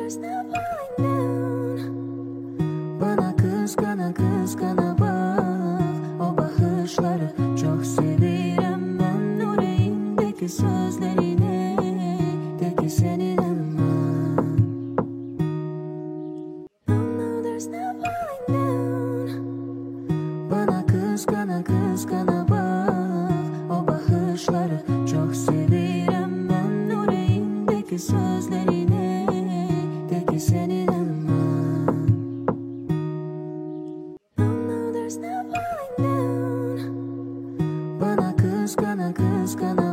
there's no falling down. Bana kıskana kıskana bak, o bakışları çok severim ben. Yüreğimdeki sözlerine tek senin aman. No, there's no falling down. Bana kıskana kıskana bak, o bakışları çok severim ben. Yüreğimdeki sözlerine tek senin aman. No, there's no falling down. Bana kıskana kıskana